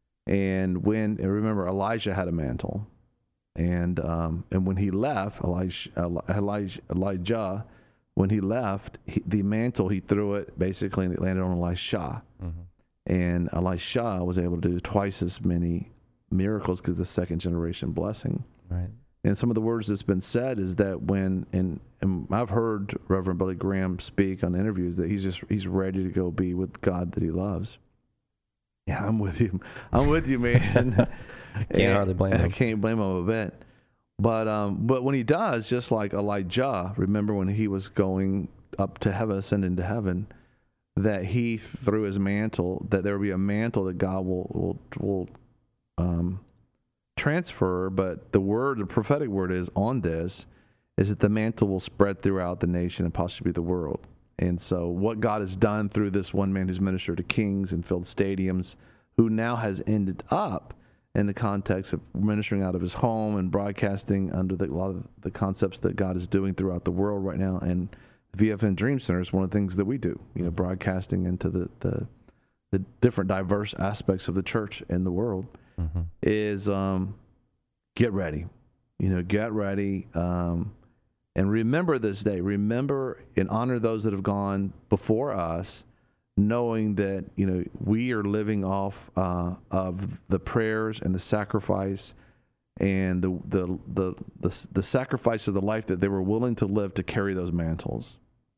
And when, and remember, Elijah had a mantle. And um, and when he left, Elijah, Elijah, Elijah when he left, he, the mantle, he threw it basically, and it landed on Elisha. Mm-hmm. And Elisha was able to do twice as many miracles because of the second generation blessing. Right. And some of the words that's been said is that when, and, and I've heard Reverend Billy Graham speak on interviews that he's just, he's ready to go be with God that he loves. Yeah, I'm with you. I'm with you, man. Can't hardly blame him. I can't blame him a bit. But, um, but when he does, just like Elijah, remember when he was going up to heaven, ascending to heaven, that he, through his mantle, that there will be a mantle that God will, will, will, um, transfer, but the word, the prophetic word is on this, is that the mantle will spread throughout the nation and possibly the world. And so what God has done through this one man who's ministered to kings and filled stadiums, who now has ended up in the context of ministering out of his home and broadcasting under the, a lot of the concepts that God is doing throughout the world right now. And V F N Dream Center is one of the things that we do, you know, broadcasting into the, the, the different diverse aspects of the church in the world. Mm-hmm. Is um, get ready, you know, get ready, um, and remember this day. Remember and honor those that have gone before us, knowing that, you know, we are living off uh, of the prayers and the sacrifice and the the the the, the sacrifice of the life that they were willing to live to carry those mantles.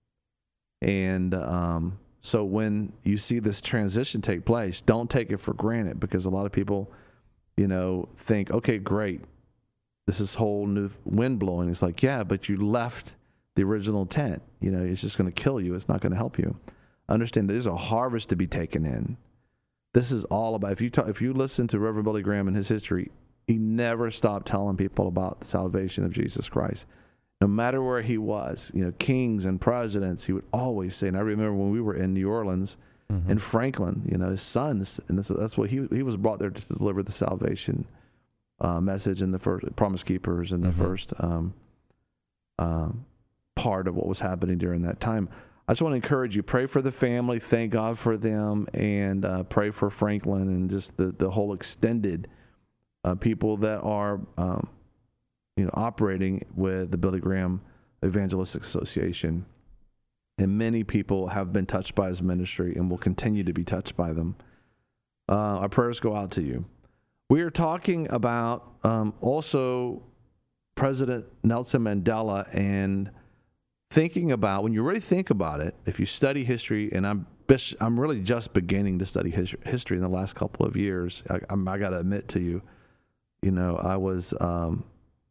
And um, so when you see this transition take place, don't take it for granted, because a lot of people, you know, think, okay, great, this is whole new wind blowing. It's like, yeah, but you left the original tent. You know, it's just going to kill you. It's not going to help you. Understand there's a harvest to be taken in. This is all about, if you talk, if you listen to Reverend Billy Graham and his history, he never stopped telling people about the salvation of Jesus Christ. No matter where he was, you know, kings and presidents, he would always say, and I remember when we were in New Orleans, mm-hmm. in Franklin, you know, his sons, and that's, that's what he he was brought there to deliver the salvation uh, message and the first Promise Keepers and the mm-hmm. first um, um, part of what was happening during that time. I just want to encourage you, pray for the family, thank God for them, and uh, pray for Franklin and just the, the whole extended uh, people that are, um, you know, operating with the Billy Graham Evangelistic Association. And many people have been touched by his ministry and will continue to be touched by them. Uh, our prayers go out to you. We are talking about um, also President Nelson Mandela, and thinking about, when you really think about it, if you study history, and I'm I'm really just beginning to study his, history in the last couple of years. I, I'm, I got to admit to you, you know, I was um,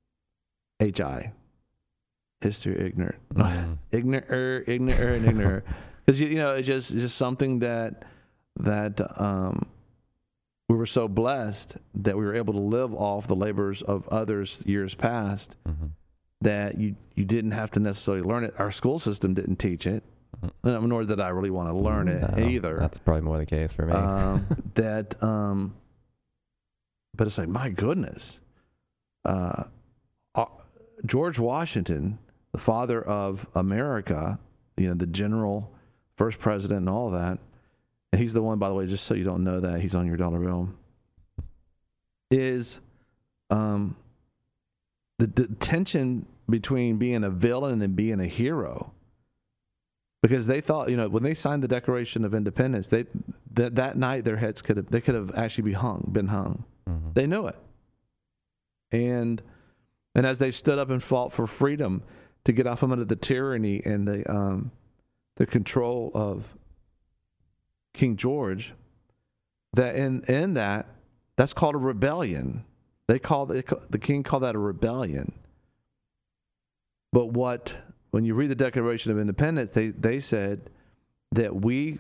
H I, history ignorant, mm. ignorant, ignorant, ignorant, because you, you know it's just it's just something that that um, we were so blessed that we were able to live off the labors of others years past. Mm-hmm. That you, you didn't have to necessarily learn it. Our school system didn't teach it, mm-hmm. nor did I really want to learn it no, either. That's probably more the case for me. Um, that, um, but it's like, my goodness, uh, uh, George Washington, the father of America, you know, the general, first president, and all that, and he's the one, by the way, just so you don't know that, he's on your dollar bill, is um. The, the tension between being a villain and being a hero, because they thought, you know, when they signed the Declaration of Independence, they that that night their heads could have they could have actually be hung, been hung. Mm-hmm. They knew it, and and as they stood up and fought for freedom to get off from under the tyranny and the um, the control of King George, that in in that that's called a rebellion. They call the, the king called that a rebellion. But what, when you read the Declaration of Independence, they, they said that we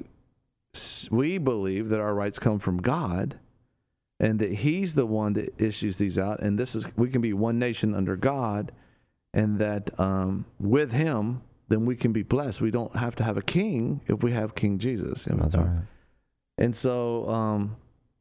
we believe that our rights come from God, and that He's the one that issues these out, and this is we can be one nation under God, and that um, with Him, then we can be blessed. We don't have to have a king if we have King Jesus. You know? That's right. And so, um,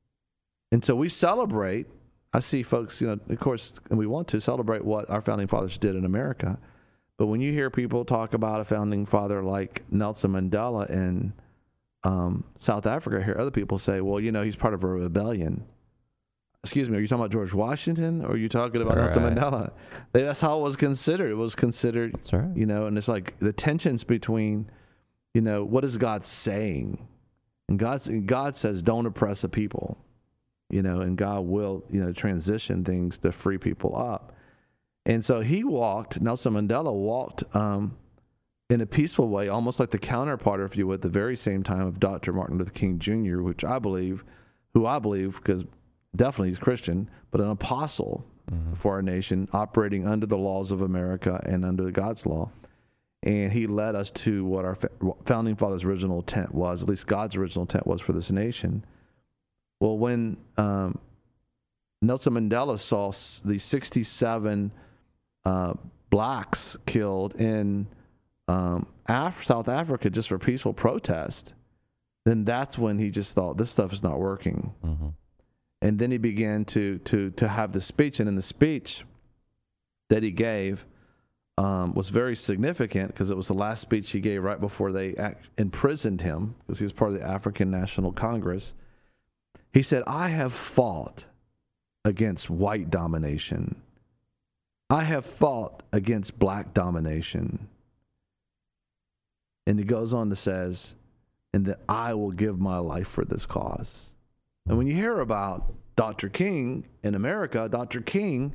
and so we celebrate. I see folks, you know, of course, and we want to celebrate what our founding fathers did in America. But when you hear people talk about a founding father like Nelson Mandela in um, South Africa, I hear other people say, well, you know, he's part of a rebellion. Excuse me, are you talking about George Washington, or are you talking about All Nelson right. Mandela? They, that's how it was considered. It was considered, that's right. You know, and it's like the tensions between, you know, what is God saying? And God's, God says, don't oppress a people. You know, and God will, you know, transition things to free people up. And so he walked, Nelson Mandela walked um, in a peaceful way, almost like the counterpart, if you would, at the very same time of Doctor Martin Luther King Junior, which I believe, who I believe, because definitely he's Christian, but an apostle mm-hmm. for our nation, operating under the laws of America and under God's law. And he led us to what our founding fathers' original intent was, at least God's original intent was for this nation. Well, when um, Nelson Mandela saw the sixty-seven uh, blacks killed in um, Af- South Africa just for peaceful protest, then that's when he just thought, this stuff is not working. Mm-hmm. And then he began to to to have the speech, and in the speech that he gave um, was very significant, because it was the last speech he gave right before they act- imprisoned him, because he was part of the African National Congress. He said, I have fought against white domination. I have fought against black domination. And he goes on to says, and that I will give my life for this cause. And when you hear about Doctor King in America, Doctor King,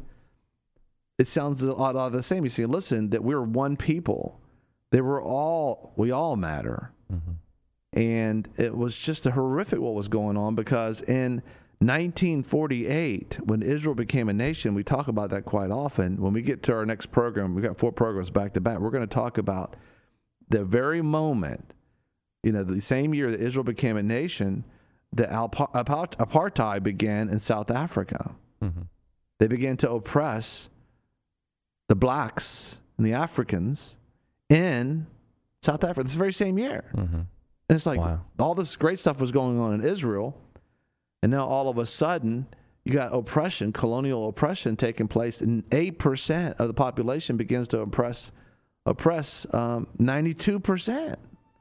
it sounds a lot of the same. You see, listen, that we're one people. They were all, we all matter. Mm-hmm. And it was just a horrific what was going on, because in nineteen forty-eight, when Israel became a nation, we talk about that quite often. When we get to our next program, we got four programs back to back, we're going to talk about the very moment, you know, the same year that Israel became a nation, the apartheid began in South Africa. Mm-hmm. They began to oppress the blacks and the Africans in South Africa. This very same year. Mm-hmm. And it's like, wow. all this great stuff was going on in Israel, and now all of a sudden, you got oppression, colonial oppression taking place, and eight percent of the population begins to oppress oppress um, ninety-two percent.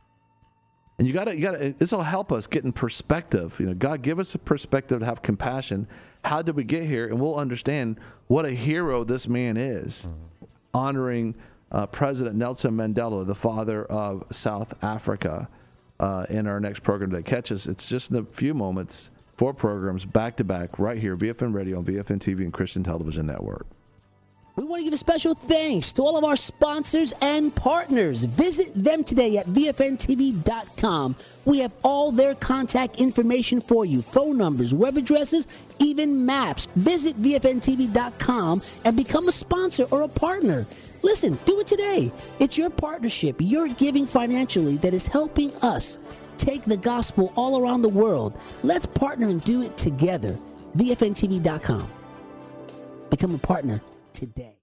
And you got to, you got to, this will help us get in perspective. You know, God, give us a perspective to have compassion. How did we get here? And we'll understand what a hero this man is, mm-hmm. honoring uh, President Nelson Mandela, the father of South Africa, uh, in our next program that catches. It's just in a few moments, four programs back to back right here, V F N Radio, V F N T V, and Christian Television Network. We want to give a special thanks to all of our sponsors and partners. Visit them today at V F N T V dot com. We have all their contact information for you. Phone numbers, web addresses, even maps. Visit V F N T V dot com and become a sponsor or a partner. Listen, do it today. It's your partnership, your giving financially, that is helping us take the gospel all around the world. Let's partner and do it together. V F N T V dot com. Become a partner today.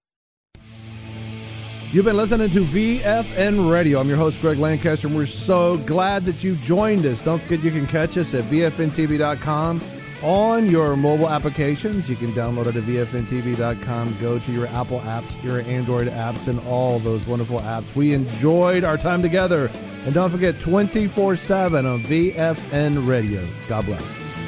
You've been listening to V F N Radio. I'm your host, Greg Lancaster, and we're so glad that you joined us. Don't forget you can catch us at V F N T V dot com on your mobile applications. You can download it at V F N T V dot com. Go to your Apple apps, your Android apps, and all those wonderful apps. We enjoyed our time together. And don't forget, twenty-four seven on V F N Radio. God bless.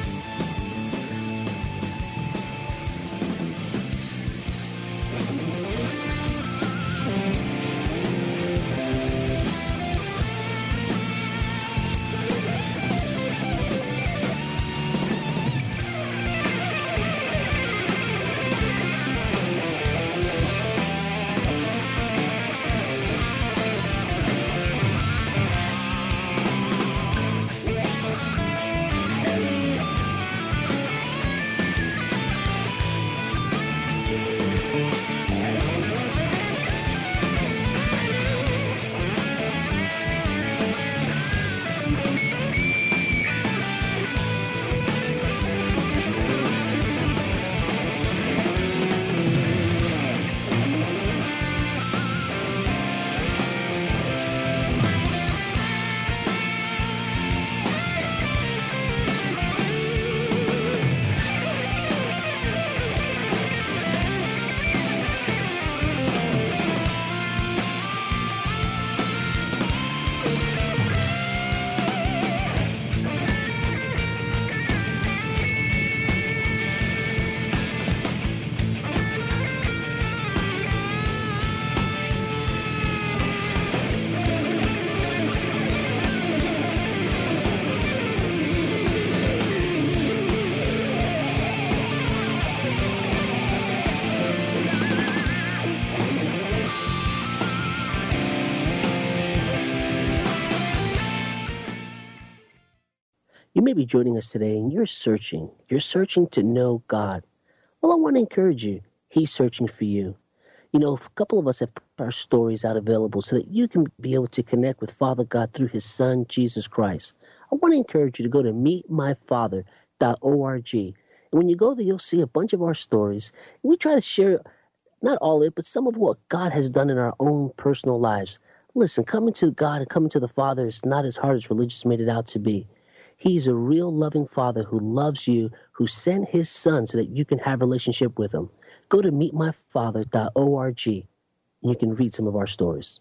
You may be joining us today and you're searching. You're searching to know God. Well, I want to encourage you. He's searching for you. You know, a couple of us have put our stories out available so that you can be able to connect with Father God through his Son, Jesus Christ. I want to encourage you to go to meet my father dot org. And when you go there, you'll see a bunch of our stories. And we try to share, not all of it, but some of what God has done in our own personal lives. Listen, coming to God and coming to the Father is not as hard as religious made it out to be. He's a real loving Father who loves you, who sent his Son so that you can have a relationship with him. Go to meet my father dot org and you can read some of our stories.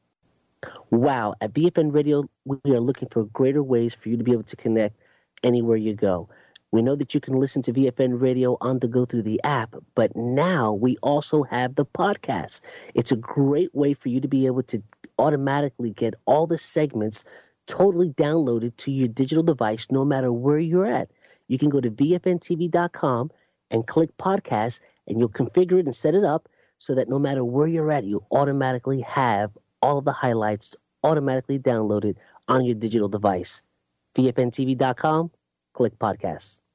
Wow, at V F N Radio, we are looking for greater ways for you to be able to connect anywhere you go. We know that you can listen to V F N Radio on the go through the app, but now we also have the podcast. It's a great way for you to be able to automatically get all the segments totally downloaded to your digital device no matter where you're at. you can go to V F N T V dot com and click podcast, and you'll configure it and set it up so that no matter where you're at, you automatically have all of the highlights automatically downloaded on your digital device. V F N T V dot com, click podcast.